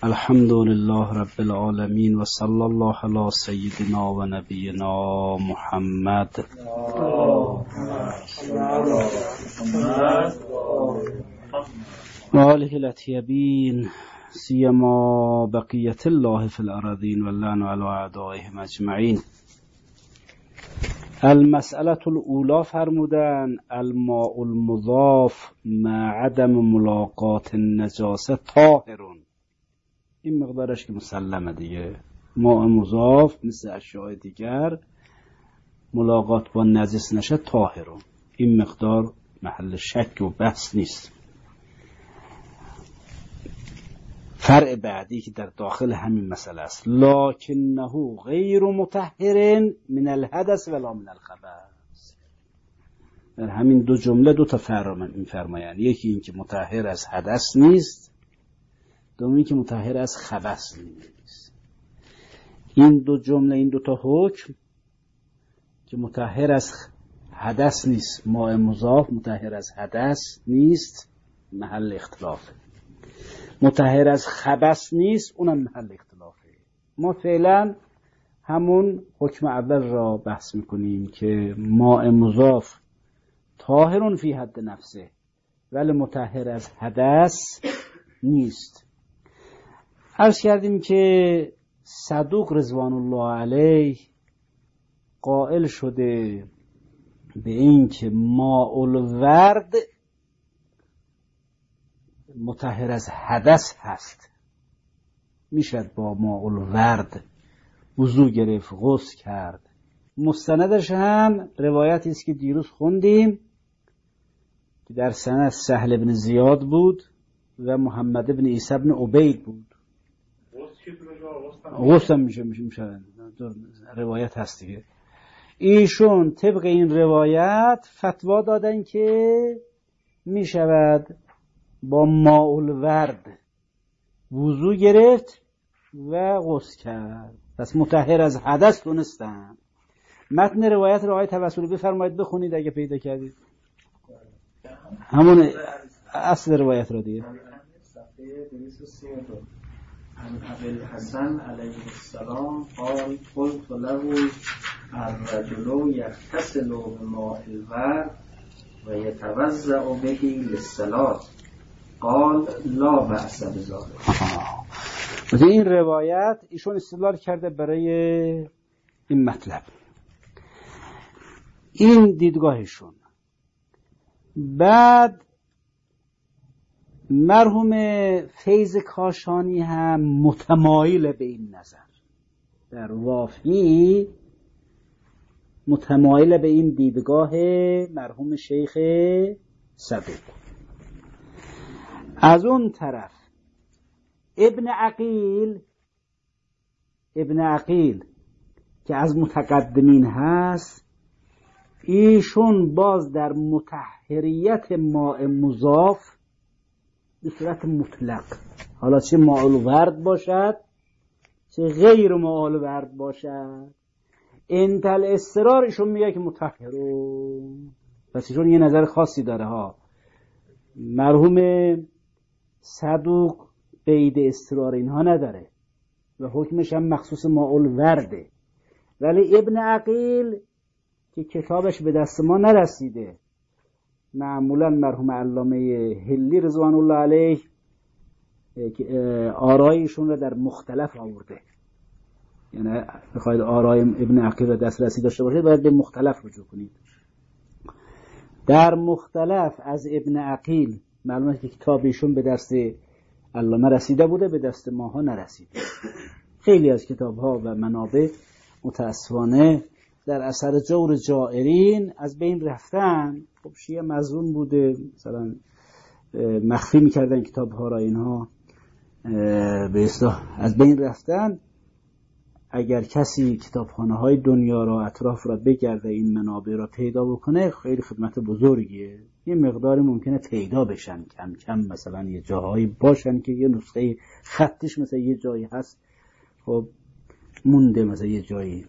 الحمد لله رب العالمين و صلی الله علی سیدنا و نبینا محمد و آله الاطیبین سیما بقیت الله فی الارضین و اللعن علی اعدائهم اجمعین. المسئله الاولی فرمودن الماء المضاف مع عدم ملاقات النجاسه طاهرون. این مقدارش که مسلمه دیگه. ماء مضاف مثل اشیاء دیگر ملاقات با نجس نشه طاهرون. این مقدار محل شک و بحث نیست. فرع بعدی که در داخل همین مسئله است لکنه غیر مطهر من الحدث ولا من الخبث. در همین دو جمله دو تا فرع می‌فرمایند. یکی این که مطهر از حدث نیست، دومی که مطهر از خبث نیست. این دو جمله، این دو تا حکم که مطهر از حدث نیست، ماء مضاف مطهر از حدث نیست، محل اختلافه. مطهر از خبث نیست، اونم محل اختلافه. ما فعلا همون حکم اول را بحث میکنیم که ماء مضاف طاهرون فی حد نفسه ولی مطهر از حدث نیست. عرض کردیم که صدوق رضوان الله علیه قائل شده به این که ماء الورد مطهر از حدث هست، میشد با ماء الورد وضو گرفت، غسل کرد. مستندش هم روایتی است که دیروز خوندیم که در سند سهل بن زیاد بود و محمد بن عیسی بن عبید بود. غسل میشه روایت هست دیگه. ایشون طبق این روایت فتوا دادن که میشود با ماء الورد وضو گرفت و غسل کرد، پس مطهر از حدث دونستن. متن روایت رو آقای توسلی بفرمایید بخونید اگه پیدا کردید. همون اصل روایت رو دیگه. صفحه 232 عن ابی الحسن علیه السلام قال قلت له الرجل یغتسل بماء الورد و یتوضأ به للصلاة قال لا بأس بذلك. این روایت ایشون استدلال کرده برای این مطلب. این دیدگاهشون. بعد مرحوم فیض کاشانی هم متمایل به این نظر، در وافی متمایل به این دیدگاه مرحوم شیخ صدوق. از اون طرف ابن عقیل که از متقدمین هست، ایشون باز در مطهریت ماء مضاف به صورت مطلق، حالا چه ماء الورد باشد چه غیر ماء الورد باشد، انتل اضطرار ایشون میگه که مطهرون. پس ایشون یه نظر خاصی داره ها. مرحوم صدوق قید اضطرار اینها نداره و حکمش هم مخصوص ماء الورده. ولی ابن عقیل که کتابش به دست ما نرسیده، معمولا مرحوم علامه هلی رضوان الله علیه آرایشون رو در مختلف آورده. یعنی بخواید آرای ابن عقیل رو دسترسی داشته باشید باید به مختلف رجوع کنید. در مختلف از ابن عقیل معلومه که کتابشون به دست علامه رسیده بوده، به دست ماها نرسیده. خیلی از کتاب‌ها و منابع متاسفانه در اثر جور جائرین از بین رفتن. خب شیعه مظلوم بوده، مثلا مخفی میکردن کتاب‌ها را، اینها به اصطلاح از بین رفتن. اگر کسی کتابخانه‌های دنیا را اطراف را بگرده این منابع را پیدا بکنه خیلی خدمت بزرگیه. یه مقداری ممکنه پیدا بشن کم کم، مثلا یه جاهایی باشن که یه نسخه خطش مثلا یه جایی هست خب مونده، مثلا یه جایی.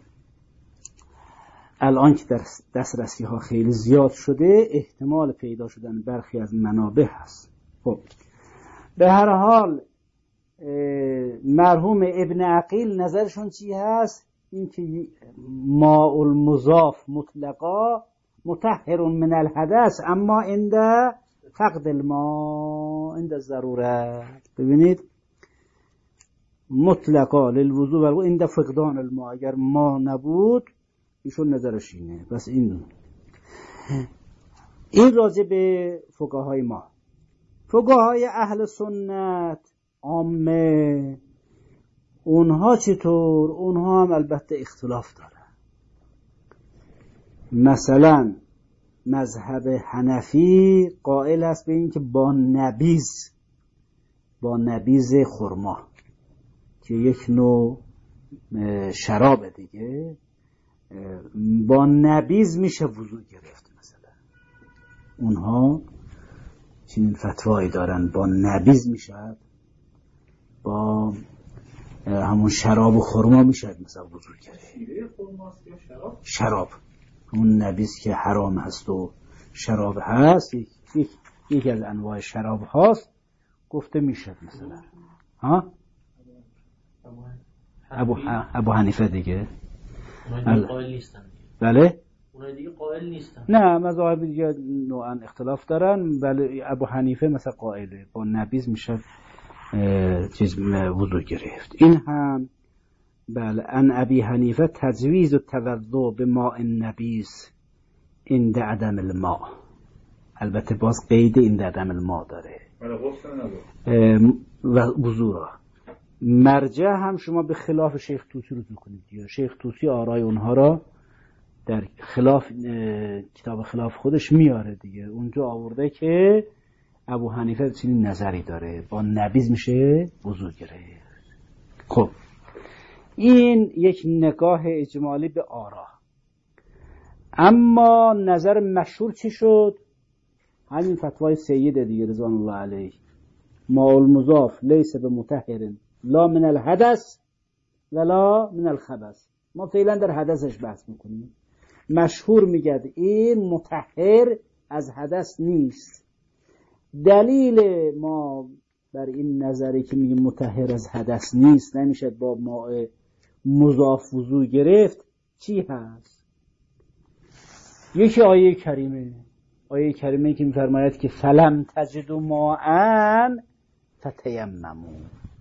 الان که در دسترسی ها خیلی زیاد شده احتمال پیدا شدن برخی از منابع هست. خب به هر حال مرحوم ابن عقیل نظرشون چی هست؟ این که ماء المضاف مطلقا مطهر من الحدث اما عند فقد الماء عند ضرورت. ببینید مطلقا للوضوء و عند فقدان الماء، اگر ما نبود ایشون نظرش اینه. بس این راجع به فقهای ما. فقهای اهل سنت عامه اونها چطور؟ اونها هم البته اختلاف دارن. مثلا مذهب حنفی قائل است به این که با نبیذ خرما که یک نوع شراب دیگه، با نبیذ میشه وضو گرفت. مثلا اونها چنین فتوایی دارن، با نبیذ میشه، با همون شراب و خرما میشه مثلا وضو گرفت. شراب همون نبیذ که حرام هست و شراب هست، یکی از انواع شراب هاست، گفته میشه مثلا ها ابو حنیفه دیگه. قائل نیستن. بله اونای دیگه قائل نیستن. نه، مذاهب دیگه نوعا اختلاف دارن. بله ابو حنیفه مثلا قائله با نبیذ میشه چیز وضو گرفت. این هم بله ان ابی حنیفه تجویز التوضؤ بماء النبیذ عند عدم الماء. البته باز قید عند عدم الماء داره و وضو را. مرجع هم شما به خلاف شیخ طوسی رجوع کنید. یا شیخ طوسی آرای اونها را در خلاف کتاب خلاف خودش میاره دیگه. اونجا آورده که ابو حنیفه چنین نظری داره، با نبیذ میشه وضو گرفت. خب این یک نگاه اجمالی به آرا. اما نظر مشهور چی شد؟ همین فتوای سید دیگه رضوان الله علیه، ماء المضاف لیس بمطهر لا من الحدث ولا من الخبث. ما فعلا در حدثش بحث میکنیم. مشهور میگه این مطهر از حدث نیست. دلیل ما بر این نظری که میگه مطهر از حدث نیست، نمیشه با ماء مضاف وضو گرفت، چی هست؟ یکی آیه کریمه که میفرماید که فلم تجدوا ماء فتیمموا.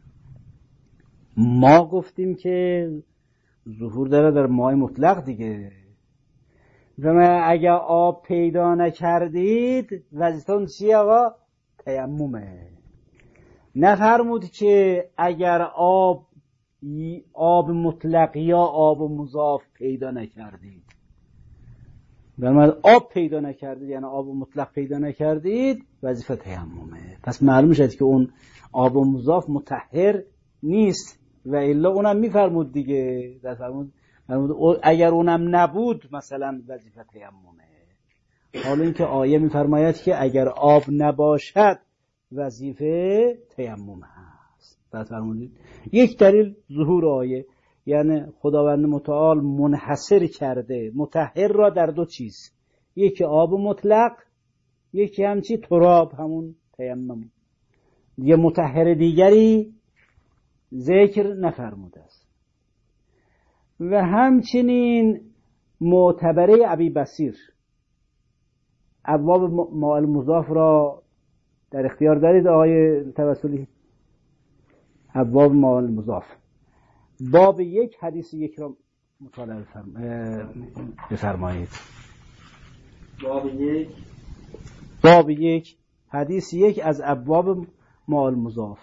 ما گفتیم که ظهور داره در ماء مطلق دیگه. و اگر آب پیدا نکردید وظیفتون چیه آقا؟ تیممه. نفرمود که اگر آب مطلق یا آب مضاف پیدا نکردید. برمید آب پیدا نکردید یعنی آب مطلق پیدا نکردید، وظیفه تیممه. پس معلوم شد که اون آب مضاف مطهر نیست و الا اونم میفرمود دیگه. فرمود اگر اونم نبود مثلا وظیفه تیممه. حالا اینکه آیه میفرماید که اگر آب نباشد وظیفه تیمم هست. بعد فرمودید یک دلیل ظهور آیه، یعنی خداوند متعال منحصر کرده مطهر را در دو چیز، یکی آب مطلق، یکی همچی تراب همون تیمم. یه مطهر دیگری ذکر نفرموده است. و همچنین معتبره ابی بصیر ابواب ماء المضاف را در اختیار دارید آقای توسلی؟ ابواب ماء المضاف باب 1 حدیث 1 را مطالعه بفرمایید. باب 1 حدیث 1 از ابواب ماء المضاف.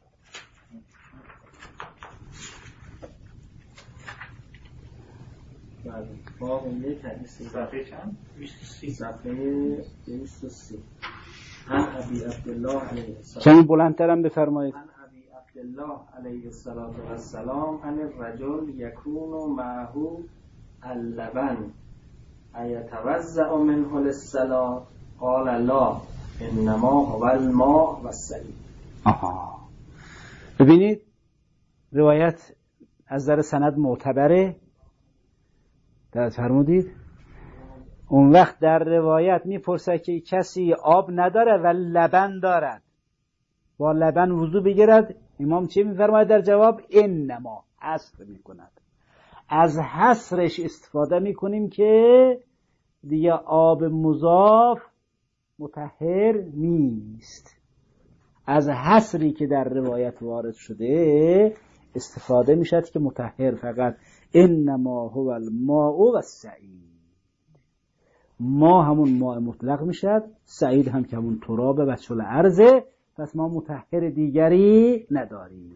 باب 1 حدیث صفحه چند؟ 23 صفحه 23. عن ابی عبدالله علیه السلام. کمی بلندترم بفرمایید. عن ابی عبدالله علیه السلام عن الرجل یکون معه اللبن ایتوضأ منه للصلاة قال لا انما هو الماء والسلیب. ببینید روایت از در سند معتبره. درست فرمودید. اون وقت در روایت میپرسه که کسی آب نداره و لبن دارد، با لبن وضو بگیرد امام چه میفرماید در جواب؟ انما، حصر میکند. از حصرش استفاده میکنیم که دیگه آب مضاف مطهر نیست. از حصری که در روایت وارد شده استفاده میشد که مطهر فقط انما هو الماء و السعید. ما همون ماء مطلق میشد، سعید هم که همون ترابه و چل ارزه، پس ما مطهر دیگری نداریم.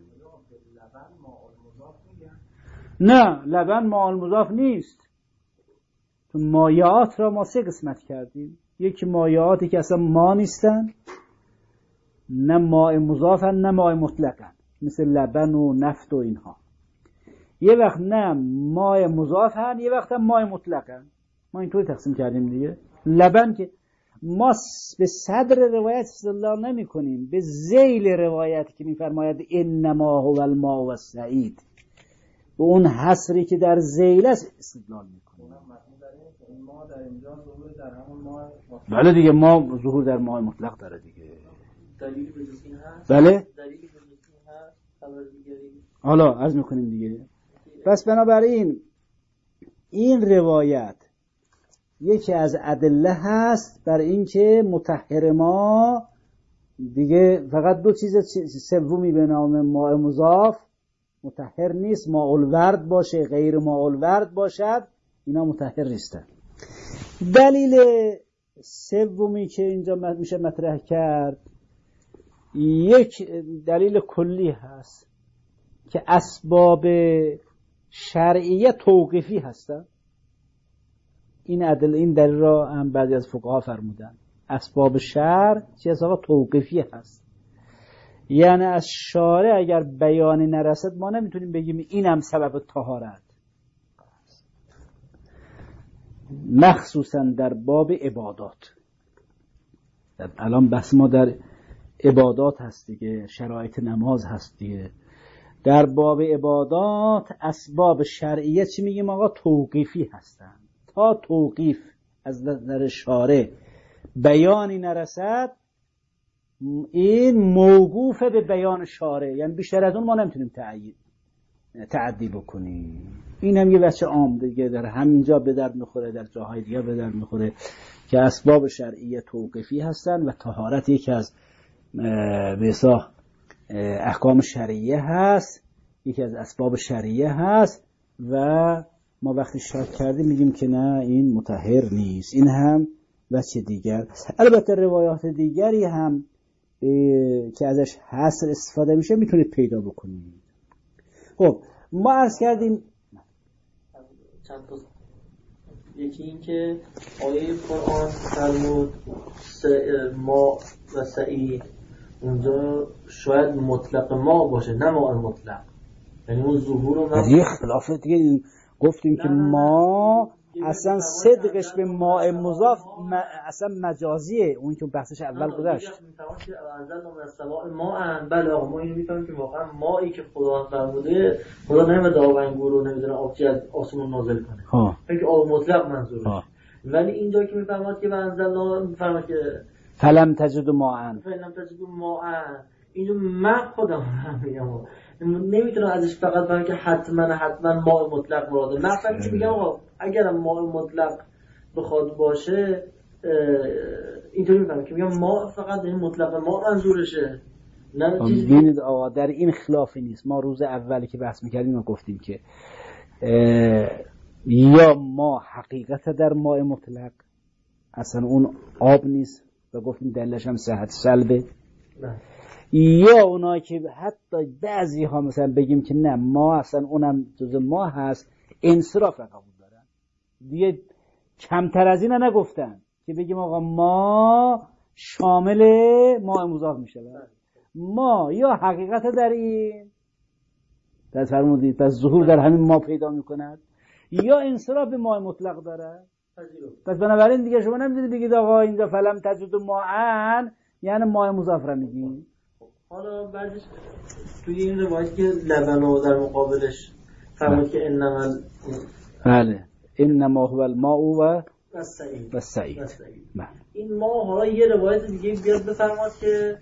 نه، لبن ماء المضاف نیست. تو مایعات را ما 3 قسمت کردیم. یکی مایعاتی که اصلا ما نیستن، نه ماء مضافن نه ماء مطلقن، مثل لبن و نفت و اینها. یه وقت نه ماء مضافن، یه وقت هم ماء مطلقن. ما اینطوری تقسیم کردیم دیگه. لبن که ما به صدر روایت استدلال نمی کنیم، به ذیل روایت که میفرماید انما هو الماء و السعید، به اون حصری که در ذیل است استدلال میکنیم. ما در اینجا ظهور در همون ماء مطلق. بله دیگه، ما ظهور در ماء مطلق داره دیگه. دلیلی به جز این هست؟ بله؟ دلیلی به جز این هست؟ خبر دیگری؟ حالا عرض میکنیم دیگه. پس بنابراین این روایت یکی از ادله هست بر این که مطهر ما دیگه فقط 2 چیز سومی به نام ماء مضاف مطهر نیست. ماء الورد باشه، غیر ماء الورد باشد، اینا مطهر نیستن. دلیل سومی که اینجا میشه مطرح کرد، یک دلیل کلی هست که اسباب شرعیه توقیفی هستن. این دلیل را هم بعضی از فقها فرمودن. اسباب شرع چه حسابا توقیفی هست، یعنی از شارع اگر بیانی نرسد ما نمیتونیم بگیم این هم سبب طهارت، مخصوصا در باب عبادات. الان بحث ما در عبادات هست دیگه، شرایط نماز هست دیگه. در باب عبادات اسباب شرعیه چی میگیم آقا؟ توقیفی هستن. تا توقیف از نظر شارع بیانی نرسد، این موقوف به بیان شارع، یعنی بیشتر از اون ما نمیتونیم تعدی بکنیم. این هم یه بچه عام دیگه در همینجا به درد میخوره، در جاهای دیگه به درد میخوره که اسباب شرعیه توقیفی هستن و طهارت یکی از بسا احکام شرعیه هست، یکی از اسباب شرعیه هست و ما وقتی شک کردیم میگیم که نه این مطهر نیست. این هم بچه دیگر. البته روایات دیگری هم که ازش حصر استفاده میشه میتونید پیدا بکنید. خب ما عرض کردیم چند تا، یکی این که آیه قرآن فرمود ما و سعید، اونجا شاید مطلق ما باشه نه ما مطلق، یعنی اون ظهور رو یه اختلاف دیگه گفتیم که ما اصلا صدقش به ماء مضاف اصلا مجازیه، اون که بحثش اول گذشت. میفهمم که انزل من السماء ماء، بله آقا ما اینو میفهمیم که واقعا مایی که خدا فرموده، خدا نمیاد آب انگور رو نمیدونه آبچی از آسمون نازل کنه، فکر آب مطلق منظورش. ولی اینجا که میفهمد که انزلنا، میفهمد که فلم تجد ماء، اینجا من خودم میگم نمیتونم ازش فقط بگم که حتما ماء مطلق مراده. من فقط که میگم آقا اگر ماء مطلق بخواد باشه اینطوری میفهمم که میگم ماء فقط این مطلق ماء منظورشه، نه چیزی. ببینید آقا در این خلافی نیست. ما روز اولی که بحث میکردیم ما گفتیم که یا ما حقیقت در ماء مطلق اصلا اون آب نیست و گفتیم دلیلش هم صحت سلبه، یا اونایی که حتی بعضی ها مثلا بگیم که نه ما اصلا اونم جز ما هست، انصراف قبول دارن دیگه. کمتر از این نگفتن که بگیم آقا ما شامل ماء مضاف میشه. ما یا حقیقت در این پس فرمودید پس ظهور در همین ما پیدا میکند، یا انصراف به ماء مطلق داره. پس بنابراین دیگه شما نمیدونید بگید آقا اینجا فلم تجد ماء یعنی ماء مضاف را میگیم. حالا بعدش توی این روایت که لبن رو در مقابلش فرمود که بله انما هو الماء و السعید. این ما حالا یه روایت دیگه بیاد بفرماد که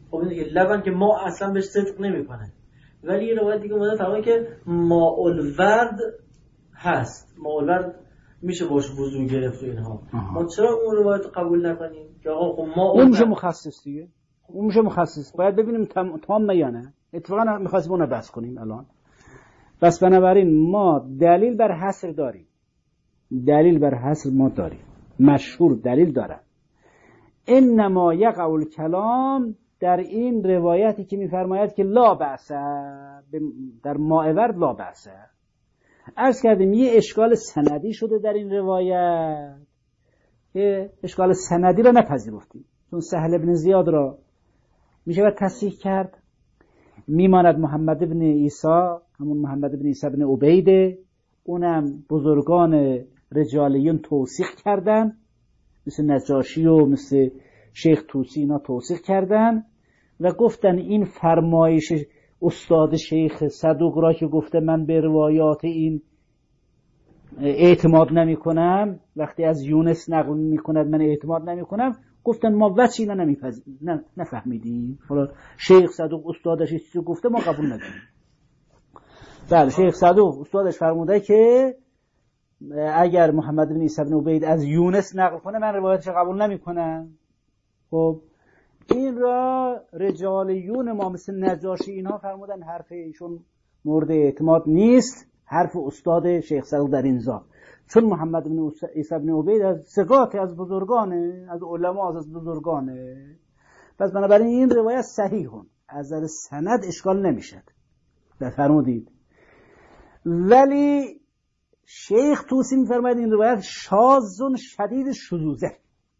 خب این دیگه لبن که ما اصلا بهش صدق نمیکنه. ولی یه روایت دیگه اومده فرمود که ماءالورد هست، ماءالورد میشه باش وضو گرفت و اینها. ما چرا اون روایت قبول نکنیم که آقا خب ما اون میشه مخصص دیگه، اون میشه مخصص، باید ببینیم تام یا نه. اتفاقا می‌خواستیم اون رو بحث کنیم الان. بس بنابراین ما دلیل بر حصر داریم، دلیل بر حصر ما داریم، مشهور دلیل دارن. انما یقع الکلام در این روایتی که میفرماید که لا بأس، در ماءورد لا بأس. عرض کردیم یه اشکال سندی شده در این روایت که اشکال سندی را نپذیرفتیم، چون سهل بن زیاد را میشه تصحیح کرد، میماند محمد بن عیسی، همون محمد بن عیسی بن عبیده، اونم بزرگان رجالیون توثیق کردن، مثل نجاشی و مثل شیخ توسی اینا توثیق کردن و گفتن این فرمایش استاد شیخ صدوق را که گفته من به روایات این اعتماد نمی کنم، وقتی از یونس نقل می کند من اعتماد نمی کنم، گفتن ما وچی نفهمیدیم. حالا شیخ صدوق استادش چیزی گفته ما قبول نداریم. بله شیخ صدوق استادش فرموده که اگر محمد بن عیسی بن عبید از یونس نقل کنه من روایتش قبول نمی کنم. خب این را رجالیون ما مثل نجاشی اینها فرمودن حرف ایشون مورد اعتماد نیست، حرف استاد شیخ صدوق در این زا، چون محمد بن عیسی بن عبید از ثقات، از بزرگانه، از علما، از بزرگانه. پس بنابراین این روایت صحیحون، از نظر سند اشکال نمیشد فرمودید. ولی شیخ توسی میفرماید این روایت شاذ شدید شذوذه،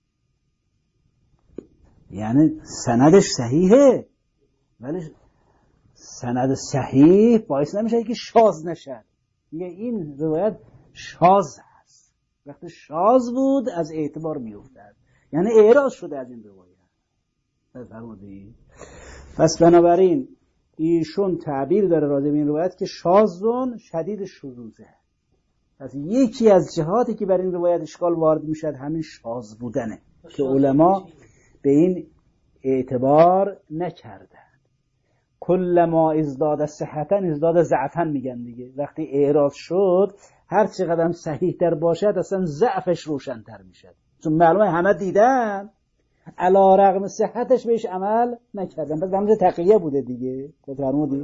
یعنی سندش صحیحه ولی سند صحیح باعث نمیشه که شاذ نشه. میگه این روایت شاذ هست، وقتی شاذ بود از اعتبار میافتاد، یعنی اعراض شده از این روایت. فرمودید. پس بنابراین ایشون تعبیر داره راجع به این روایت که شاذون شدید شذوذه. پس یکی از جهاتی که بر این روایت اشکال وارد میشد همین شاذ بودنه که علما به این اعتبار نکردن. کل ما ازداد صحتن ازداد ضعفا میگن دیگه. وقتی اعراض شد هر چقدر صحیح تر باشد اصلا ضعفش روشن‌تر میشه، چون معلومه همه دیدن علی رغم صحتش بهش عمل نکردن. پس همون تقیه بوده دیگه. فرمودی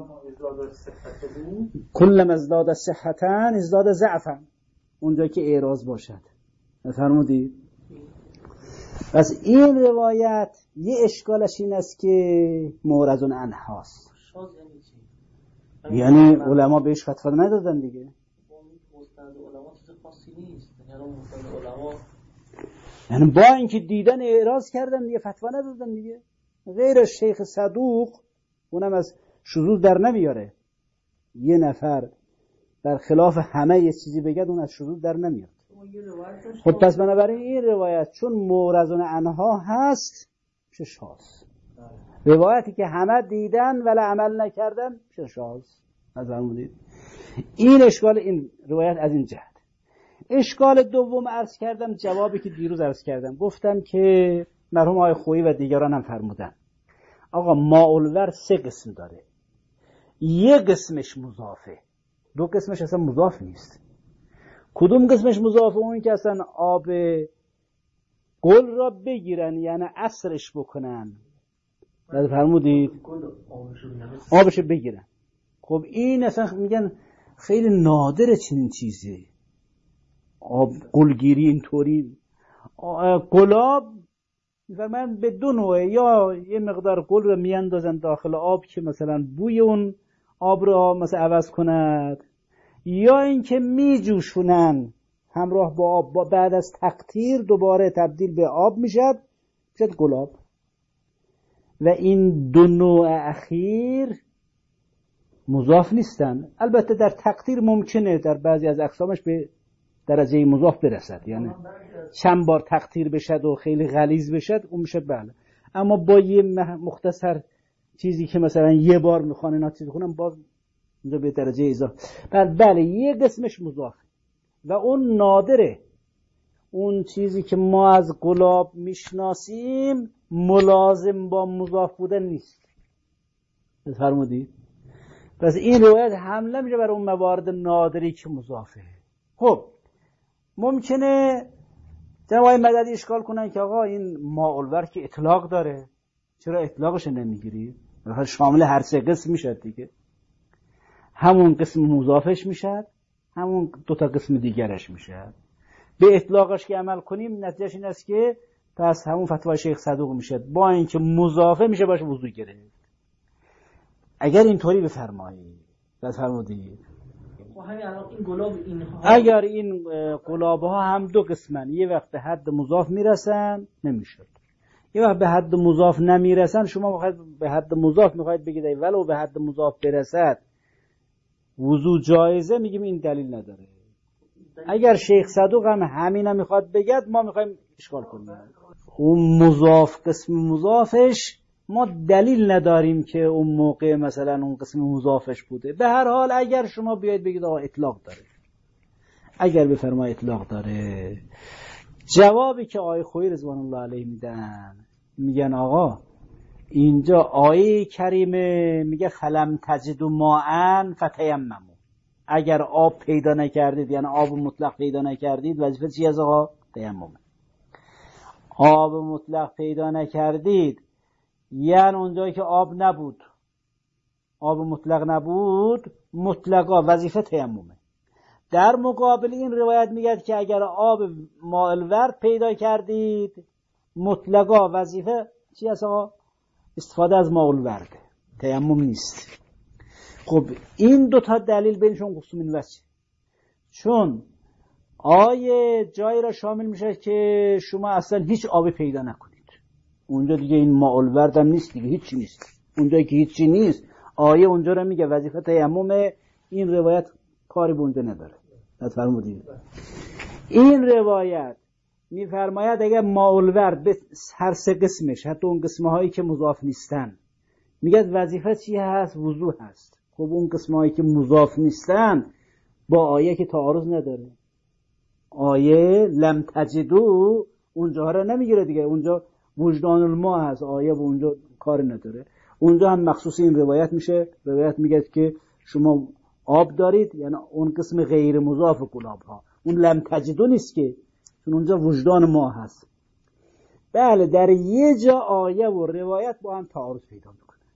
کل ما ازداد صحتن ازداد ضعفا، اونجا که اعراض باشد. فرمودی. پس این روایت یه اشکالش این است که مورز عنهاست، یعنی علما بهش فتوا ندادن دیگه. یعنی با اینکه دیدن اعراض کردن دیگه فتوا ندادن دیگه. غیر شیخ صدوق اونم از شذوذ در نمیاره، یه نفر در خلاف همه یه چیزی بگد اون از شذوذ در نمیاد. خب پس بنابراین این روایت چون مورزون عنها هست میشه شاذ. روایتی که همه دیدن ولی عمل نکردن میشه شاذ. نظرمونید این اشکال این روایت از این جهت. اشکال دوم عرض کردم، جوابی که دیروز عرض کردم، گفتم که مرحوم آقای خویی و دیگران هم فرمودن آقا ماءالورد 3 قسم داره، یه قسمش مضافه، 2 قسمش اصلا مضاف نیست. کدوم قسمش مضافه؟ اون که اصلا آب گل را بگیرن یعنی عصرش بکنن. بعد فرمودید آبش بگیرن. خب این اصلا میگن خیلی نادره چنین چیزی، آب گلگیری اینطوری. گلاب میفرمایند به 2 نوعه، یا یه مقدار گل رو میاندازن داخل آب که مثلا بوی اون آب رو مثلا عوض کند، یا اینکه میجوشونن همراه با آب، بعد از تقطیر دوباره تبدیل به آب میشد گلاب. و این 2 نوع اخیر مضاف نیستن. البته در تقطیر ممکنه در بعضی از اقسامش به درجه مضاف برسد، یعنی چند بار تقطیر بشد و خیلی غلیظ بشد اون میشه بله. اما با یه مختصر چیزی که مثلا یه بار میخوان اینا چیز کنن باز اونجا به درجه اضافه. بله یه قسمش مضاف و اون نادره. اون چیزی که ما از گلاب میشناسیم ملازم با مضاف بودن نیست. فرمودید؟ پس این روایت حمله میشه بر اون موارد نادری که مضافه. خب ممکنه جناب آقای مددی اشکال کنن که آقا این ماءالور که اطلاق داره، چرا اطلاقش نمیگیری؟ مثلا شامل هر سه قسم میشه دیگه، همون قسم مضافش میشه، همون دو تا قسم دیگرش میشه. به اطلاقش که عمل کنیم نتیجهش این است که پس همون فتوای شیخ صدوق میشه، با اینکه مضافه میشه باشه وضو گرفت. اگر اینطوری بفرمایید بفرمودید اگر این قلاب ها هم دو قسمن، یه وقت به حد مضاف میرسن نمیشه، یه وقت به حد مضاف نمیرسن، شما میخواید به حد مضاف میخواید بگید ولو به حد مضاف برسد وضو جایزه، میگیم این دلیل نداره. اگر شیخ صدوق هم همین میخواد بگد ما میخوایم اشکال کنیم. اون مضاف قسم مضافش ما دلیل نداریم که اون موقع مثلا اون قسم مضافش بوده. به هر حال اگر شما بیاید بگید آقا اطلاق داره، اگر بفرما اطلاق داره، جوابی که آیه خویی رضوان الله علیه میدن، میگن آقا اینجا آیه کریمه میگه خلم تجدوا ماء فتیمموا، اگر آب پیدا نکردید یعنی آب مطلق پیدا نکردید وظیفه چی از آقا؟ تیمم. آب مطلق پیدا نکردید یعنی اونجایی که آب نبود، آب مطلق نبود، مطلقا وظیفه تیممه. در مقابل این روایت میگه که اگر آب مائل ورد پیدا کردید مطلقا وظیفه چی است آقا؟ استفاده از مائل ورد، تیمم نیست. خب این دو تا دلیل بینشون قسم این وجه، چون آیه جایی را شامل میشه که شما اصلا هیچ آبی پیدا نکنید، اونجا دیگه این مائل ورد هم نیست دیگه، هیچی نیست اونجایی که هیچی نیست. آیه اونجا را میگه وظیفه تیممه، این روایت کاری به اونجا نداره. فرمودید این روایت میفرماید اگر مائل ورد به هر سه قسمش، حتی اون قسمهایی که مضاف نیستن، میگه وظیفه چی هست؟ وضو هست. خب اون قسمهایی که مضاف نیستن با آیه که تعارض نداره، آیه لم تجدوا اونجا را نمیگیره دیگه، اونجا وجدان الماء هست، آیه و اونجا کار نداره. اونجا هم مخصوص این روایت میشه، روایت میگه که شما آب دارید، یعنی اون قسم غیر مضاف قلاب ها، اون لم تجدوا نیست که، چون اونجا وجدان ما هست. بله در یه جا آیه و روایت با هم تعارض پیدا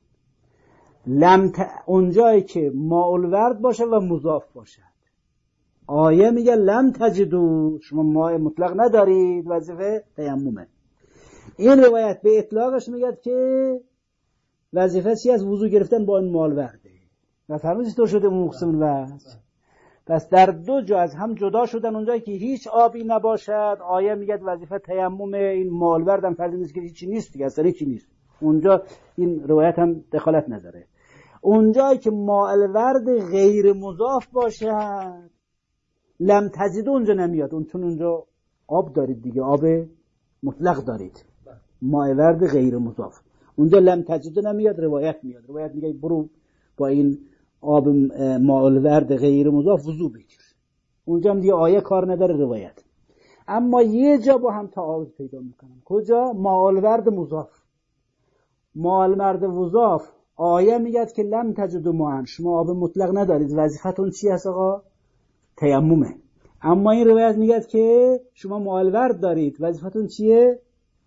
میکنه، اونجایی که مائل ورد باشه و مضاف باشه، آیه میگه لم تجدوا شما ماء مطلق ندارید وظیفه تیممه. این روایت به اطلاقش میگه که وظیفه چی از وضو گرفتن با این مائل ورده و فرمودید تو شده مقسم وجه. پس در دو جا از هم جدا شدن، اونجایی که هیچ آبی نباشد آیه میگه وظیفه تیممه، این مائل ورد هم فرض نیست که هیچی نیست دیگه، اصلا هیچی نیست، اونجا این روایت هم دخالت نداره. اونجایی که مائل ورد غیر مضاف باشد لم تجدوا اونجا نمیاد، چون اونجا آب دارید دیگه، آب مطلق دارید، مائل ورد غیر مضاف، اونجا لم تجدوا نمیاد، روایت میاد، روایت میگه برو با این آب مائل ورد غیر مضاف وضو بگیر، اونجا هم دیگه آیه کار نداره روایت. اما یه جا با هم تعارض پیدا میکنن، کجا؟ مائل ورد مضاف، مائل ورد مضاف آیه میگه که لم تجدوا ماء شما آب مطلق ندارید وظیفتون چی هست آقا؟ تیممه. اما این روایت میگه که شما مائل ورد دارید وظیفتون چیه؟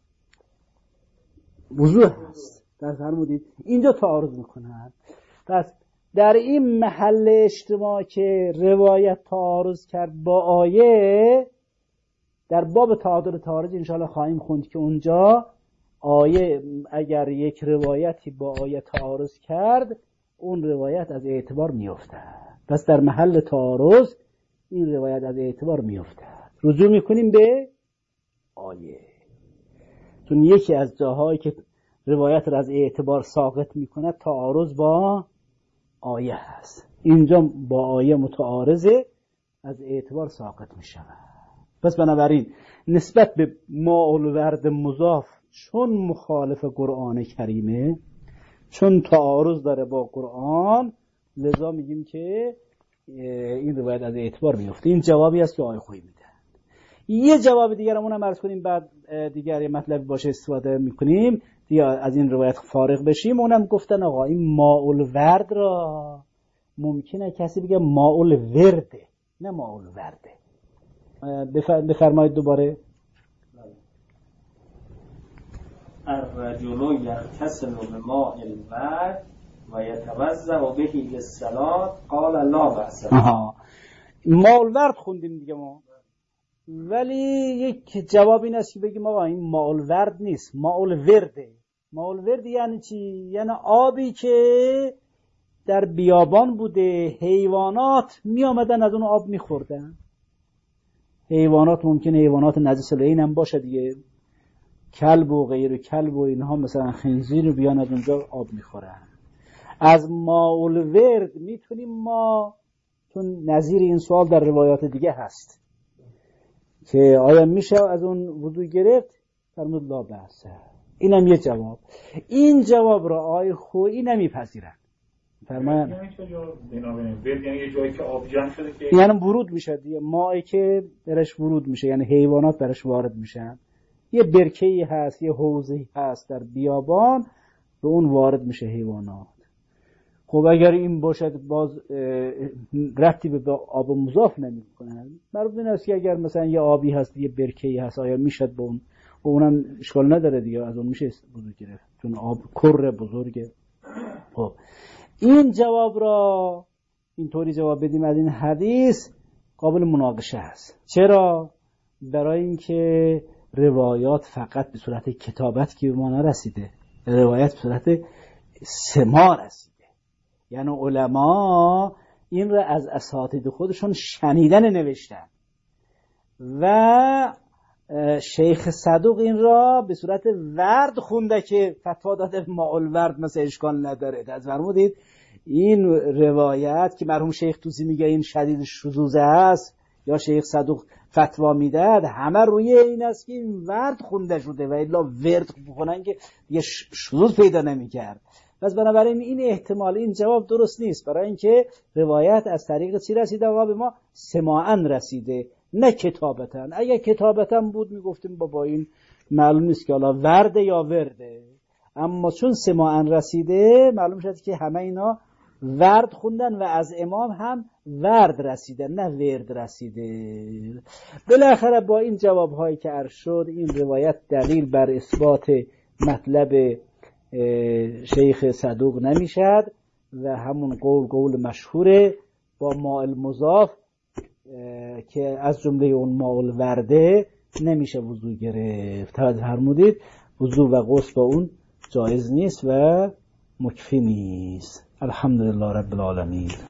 وضو هست. در فرمودید اینجا تعارض میکنن. پس در این محل اجتماع که روایت تعارض کرد با آیه، در باب تعادل تعارض انشاءالله خواهیم خوند که اونجا آیه اگر یک روایتی با آیه تعارض کرد اون روایت از اعتبار میفته. پس در محل تعارض این روایت از اعتبار میفته، رجوع میکنیم به آیه، چون یکی از جاهایی که روایت را از اعتبار ساقط میکنه تعارض با آیه هست، اینجا با آیه متعارضه از اعتبار ساقط میشه. پس بنابراین نسبت به مائل ورد مضاف چون مخالف قرآن کریمه، چون تعارض داره با قرآن، لذا میگیم که این روایت از اعتبار میفته. این جوابی است که آیه خویی میده. یه جواب دیگر اونم عرض کنیم، بعد دیگر یه مطلب باشه استفاده میکنیم یا از این روایت فارغ بشیم. اونم گفتن آقا این ماء الورد را ممکنه کسی بگه ماء الورده، نه ماء الورده. بفرمایید دوباره. الرجل یغتسل بماء الورد و یتوضأ به للصلاة قال لا بأس. ماء الورد خوندیم دیگه ما، ولی یک جواب این است که بگیم آقا این ماء الورد نیست، ماء الورده. ماء الورد یعنی چی؟ یعنی آبی که در بیابان بوده، حیوانات می آمدن از اون آب می خوردن. حیوانات ممکنه حیوانات نجس العین هم باشه دیگه، کلب و غیر کلب و اینها، مثلا خنزیر بیان از اونجا آب می خورن. از ماء الورد میتونیم ما، چون نظیر این سوال در روایات دیگه هست که آیا میشه از اون وضو گرفت، فرمود لا بأس. اینم یه جواب. این جواب را آقای خویی نمیپذیرن. فرمایید یعنی یه جایی که آب جمع شده که یعنی ورود میشه دیگه، مائی که درش ورود میشه، یعنی حیوانات درش وارد میشن. یه برکه‌ای هست، یه حوضی هست در بیابان، به اون وارد میشه حیوانات. خب اگر این باشد باز ربطی به آب مضاف نمیکنه. معلوم است که اگر مثلا یه آبی هست، یه برکه‌ای هست، آیا میشد به اون، و اونم اشکال نداره دیگه، از اون میشه وضو گرفت چون آب کره بزرگه. خب این جواب را اینطوری جواب بدیم از این حدیث قابل مناقشه است. چرا؟ برای اینکه روایات فقط به صورت کتابت که به ما نرسیده، روایت به صورت سماع رسیده. یعنی علما این را از اساتید خودشون شنیدن نوشتن و شیخ صدوق این را به صورت ورد خونده که فتوا داده ماء الورد مثل اشکال نداره. از فرمودید این روایت که مرحوم شیخ توسی میگه این شدید شذوذ است یا شیخ صدوق فتوا میداد، همه روی این است که این ورد خونده شده و الا ورد بخونن که یه شذوذ پیدا نمیکرد. پس بنابراین این احتمال، این جواب درست نیست، برای اینکه روایت از طریق چی رسیده؟ آقا به ما سماعاً رسیده، نه کتابتاً. اگر کتابتاً بود میگفتیم بابا این معلوم نیست که حالا ورده یا ورده، اما چون سماعاً رسیده معلوم شد که همه اینا ورد خوندن و از امام هم ورد رسیده، نه ورد رسیده. بالاخره با این جوابهایی که عرض شد، این روایت دلیل بر اثبات مطلب شیخ صدوق نمیشد و همون قول مشهوره با ماء المضاف که از جمله اون ماء الورده نمیشه وضو گرفت. فرمودید وضو و غسل با اون جایز نیست و مکفی نیست. الحمدلله رب العالمین.